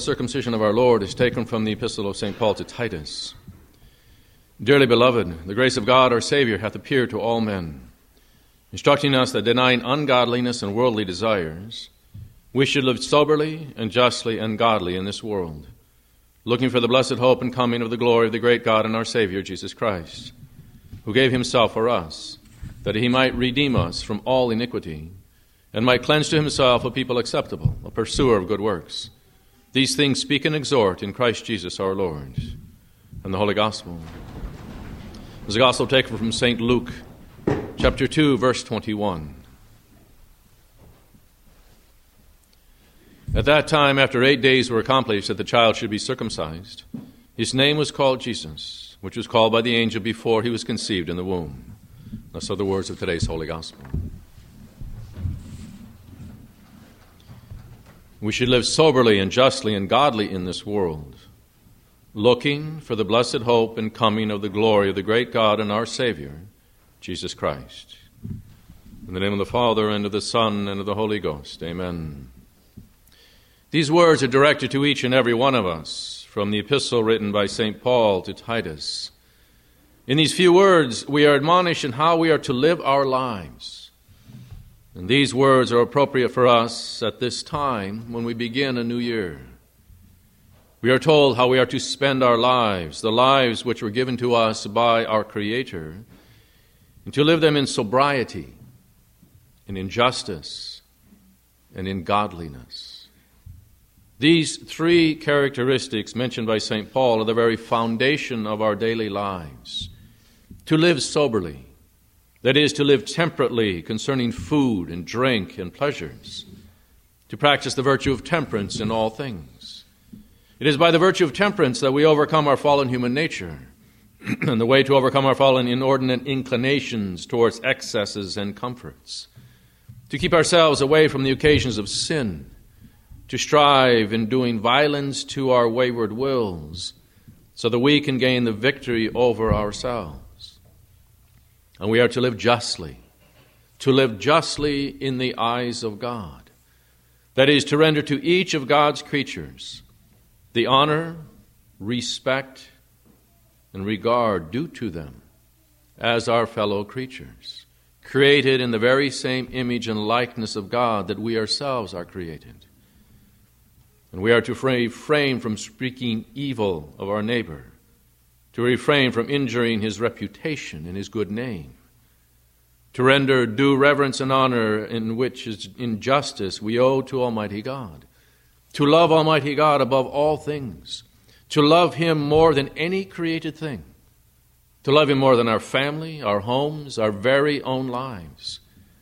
Circumcision of our Lord is taken from the Epistle of St. Paul to Titus. Dearly beloved, the grace of God our Savior hath appeared to all men, instructing us that denying ungodliness and worldly desires, we should live soberly and justly and godly in this world, looking for the blessed hope and coming of the glory of the great God and our Savior, Jesus Christ, who gave himself for us, that he might redeem us from all iniquity, and might cleanse to himself a people acceptable, a pursuer of good works. These things speak and exhort in Christ Jesus our Lord. And the Holy Gospel is a gospel taken from St. Luke, chapter 2, verse 21. At that time, after 8 days were accomplished that the child should be circumcised, his name was called Jesus, which was called by the angel before he was conceived in the womb. Thus are the words of today's Holy Gospel. We should live soberly and justly and godly in this world, looking for the blessed hope and coming of the glory of the great God and our Savior, Jesus Christ. In the name of the Father, and of the Son, and of the Holy Ghost. Amen. These words are directed to each and every one of us from the epistle written by St. Paul to Titus. In these few words, we are admonished in how we are to live our lives. And these words are appropriate for us at this time when we begin a new year. We are told how we are to spend our lives, the lives which were given to us by our Creator, and to live them in sobriety, and in justice, and in godliness. These three characteristics mentioned by St. Paul are the very foundation of our daily lives. To live soberly, that is, to live temperately concerning food and drink and pleasures, to practice the virtue of temperance in all things. It is by the virtue of temperance that we overcome our fallen human nature, and the way to overcome our fallen inordinate inclinations towards excesses and comforts, to keep ourselves away from the occasions of sin, to strive in doing violence to our wayward wills, so that we can gain the victory over ourselves. And we are to live justly in the eyes of God. That is, to render to each of God's creatures the honor, respect, and regard due to them as our fellow creatures, created in the very same image and likeness of God that we ourselves are created. And we are to refrain from speaking evil of our neighbor, to refrain from injuring his reputation and his good name, to render due reverence and honor in which is injustice we owe to Almighty God, to love Almighty God above all things, to love him more than any created thing, to love him more than our family, our homes, our very own lives.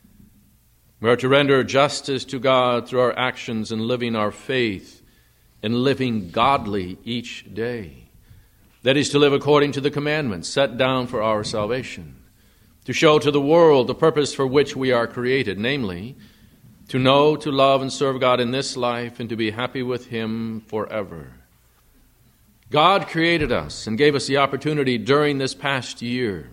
We are to render justice to God through our actions and living our faith and living godly each day. That is, to live according to the commandments set down for our salvation, to show to the world the purpose for which we are created, namely, to know, to love, and serve God in this life and to be happy with him forever. God created us and gave us the opportunity during this past year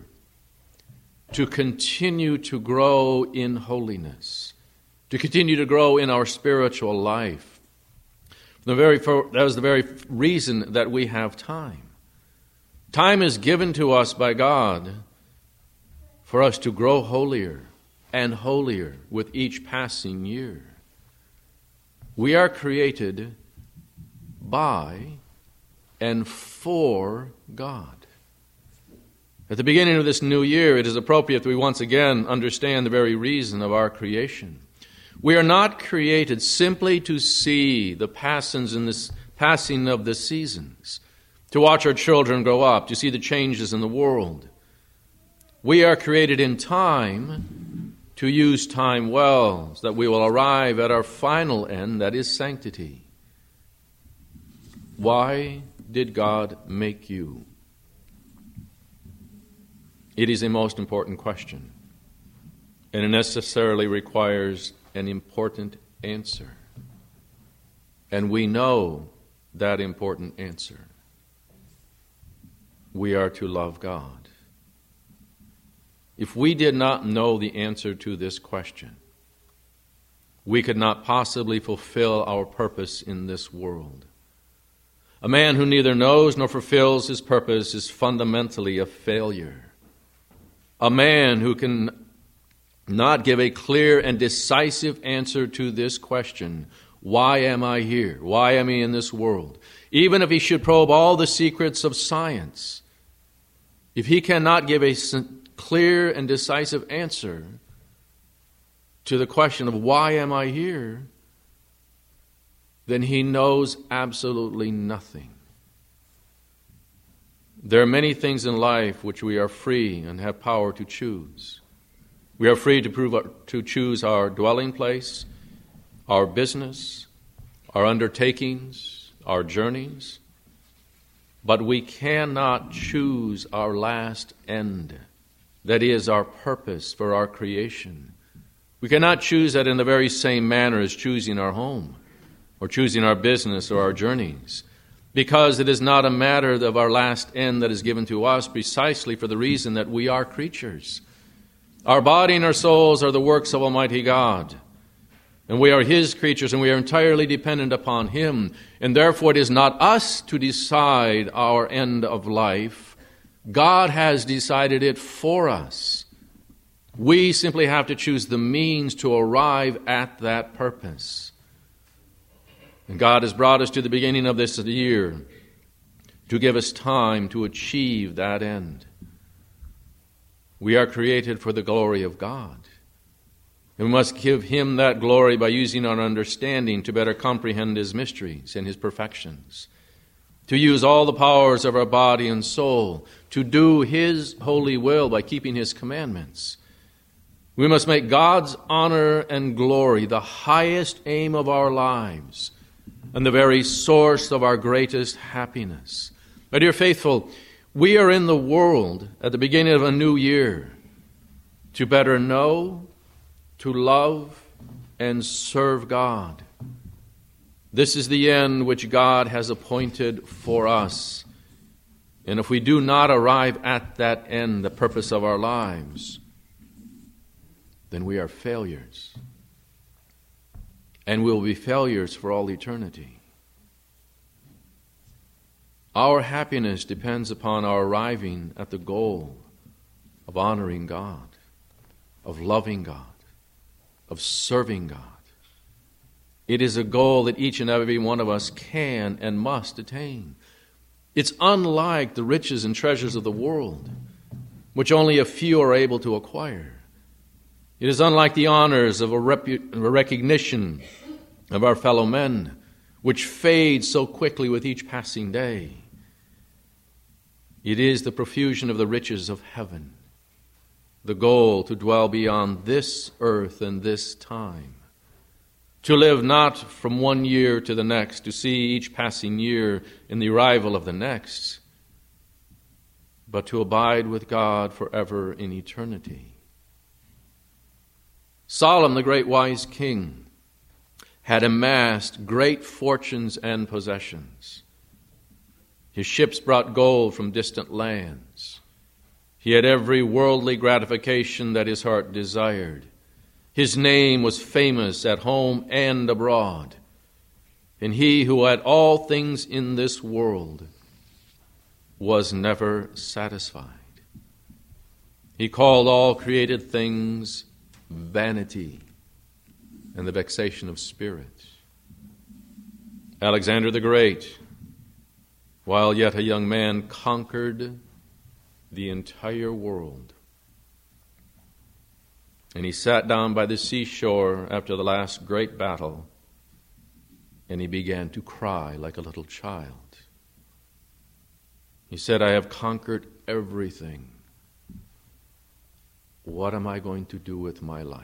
to continue to grow in holiness, to continue to grow in our spiritual life. That is the very reason that we have time. Time is given to us by God for us to grow holier and holier with each passing year. We are created by and for God. At the beginning of this new year, it is appropriate that we once again understand the very reason of our creation. We are not created simply to see the passing of the seasons, to watch our children grow up, to see the changes in the world. We are created in time to use time well, so that we will arrive at our final end, that is sanctity. Why did God make you? It is a most important question, and it necessarily requires an important answer. And we know that important answer. We are to love God. If we did not know the answer to this question, we could not possibly fulfill our purpose in this world. A man who neither knows nor fulfills his purpose is fundamentally a failure. A man who can not give a clear and decisive answer to this question, why am I here? Why am I in this world? Even if he should probe all the secrets of science, if he cannot give a clear and decisive answer to the question of why am I here, then he knows absolutely nothing. There are many things in life which we are free and have power to choose. We are free to choose our dwelling place, our business, our undertakings, our journeys, but we cannot choose our last end, that is, our purpose for our creation. We cannot choose that in the very same manner as choosing our home or choosing our business or our journeys, because it is not a matter of our last end that is given to us precisely for the reason that we are creatures. Our body and our souls are the works of Almighty God, and we are His creatures, and we are entirely dependent upon Him, and therefore it is not us to decide our end of life. God has decided it for us. We simply have to choose the means to arrive at that purpose. And God has brought us to the beginning of this year to give us time to achieve that end. We are created for the glory of God. And we must give Him that glory by using our understanding to better comprehend His mysteries and His perfections, to use all the powers of our body and soul to do His holy will by keeping His commandments. We must make God's honor and glory the highest aim of our lives and the very source of our greatest happiness. My dear faithful, we are in the world at the beginning of a new year to better know, to love, and serve God. This is the end which God has appointed for us. And if we do not arrive at that end, the purpose of our lives, then we are failures. And we'll be failures for all eternity. Our happiness depends upon our arriving at the goal of honoring God, of loving God, of serving God. It is a goal that each and every one of us can and must attain. It's unlike the riches and treasures of the world, which only a few are able to acquire. It is unlike the honors of a recognition of our fellow men, which fades so quickly with each passing day. It is the profusion of the riches of heaven, the goal to dwell beyond this earth and this time, to live not from one year to the next, to see each passing year in the arrival of the next, but to abide with God forever in eternity. Solomon, the great wise king, had amassed great fortunes and possessions. His ships brought gold from distant lands. He had every worldly gratification that his heart desired. His name was famous at home and abroad. And he who had all things in this world was never satisfied. He called all created things vanity and the vexation of spirit. Alexander the Great, while yet a young man, conquered the entire world. And he sat down by the seashore after the last great battle, and he began to cry like a little child. He said, I have conquered everything. What am I going to do with my life?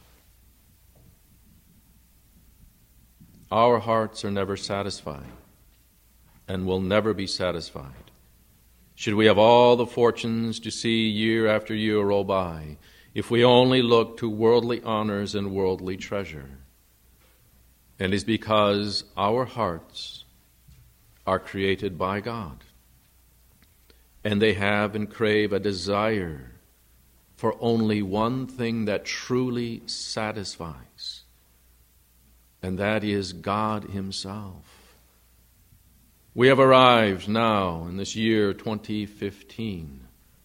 Our hearts are never satisfied and will never be satisfied. Should we have all the fortunes to see year after year roll by, if we only look to worldly honors and worldly treasure? And it is because our hearts are created by God, and they have and crave a desire for only one thing that truly satisfies, and that is God Himself. We have arrived now in this year 2015.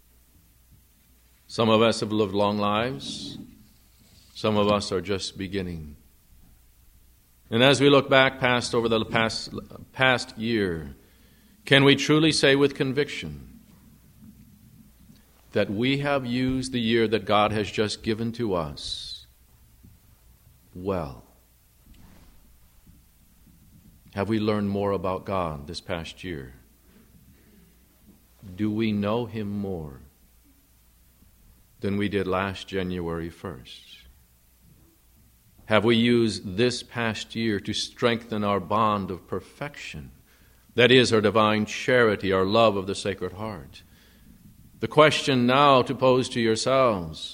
Some of us have lived long lives. Some of us are just beginning. And as we look back over the past year, can we truly say with conviction that we have used the year that God has just given to us well? Have we learned more about God this past year? Do we know Him more than we did last January 1st? Have we used this past year to strengthen our bond of perfection? That is, our divine charity, our love of the Sacred Heart. The question now to pose to yourselves: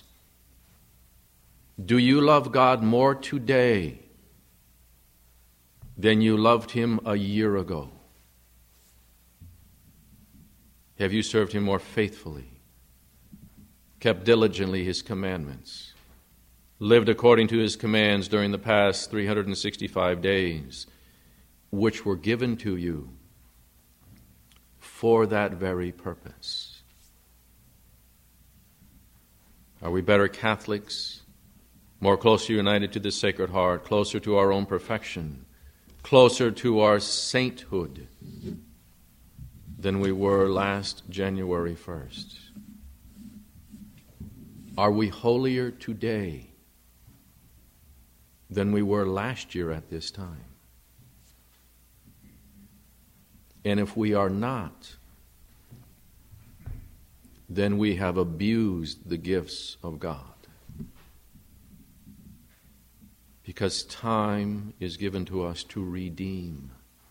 do you love God more today than you loved Him a year ago? Have you served Him more faithfully, kept diligently His commandments, lived according to His commands during the past 365 days, which were given to you for that very purpose? Are we better Catholics, more closely united to the Sacred Heart, closer to our own perfection, closer to our sainthood than we were last January 1st? Are we holier today than we were last year at this time? And if we are not, then we have abused the gifts of God. Because time is given to us to redeem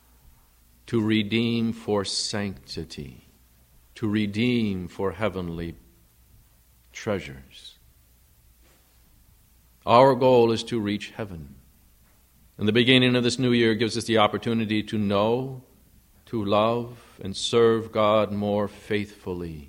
for sanctity, to redeem for heavenly treasures. Our goal is to reach heaven. And the beginning of this new year gives us the opportunity to know, to love, and serve God more faithfully.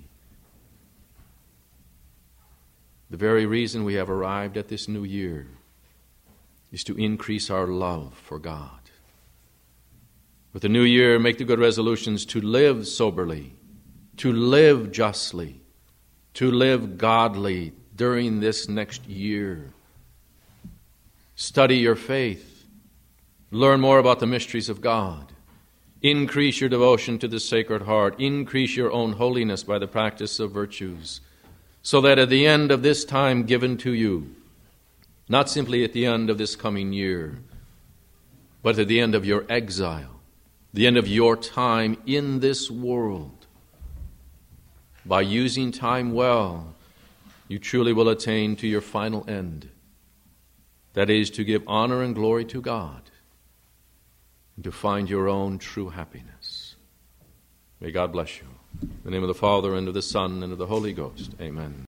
The very reason we have arrived at this new year is to increase our love for God. With the new year, make the good resolutions to live soberly, to live justly, to live godly during this next year. Study your faith. Learn more about the mysteries of God. Increase your devotion to the Sacred Heart. Increase your own holiness by the practice of virtues, so that at the end of this time given to you, not simply at the end of this coming year, but at the end of your exile, the end of your time in this world, by using time well, you truly will attain to your final end. That is, to give honor and glory to God and to find your own true happiness. May God bless you. In the name of the Father, and of the Son, and of the Holy Ghost. Amen.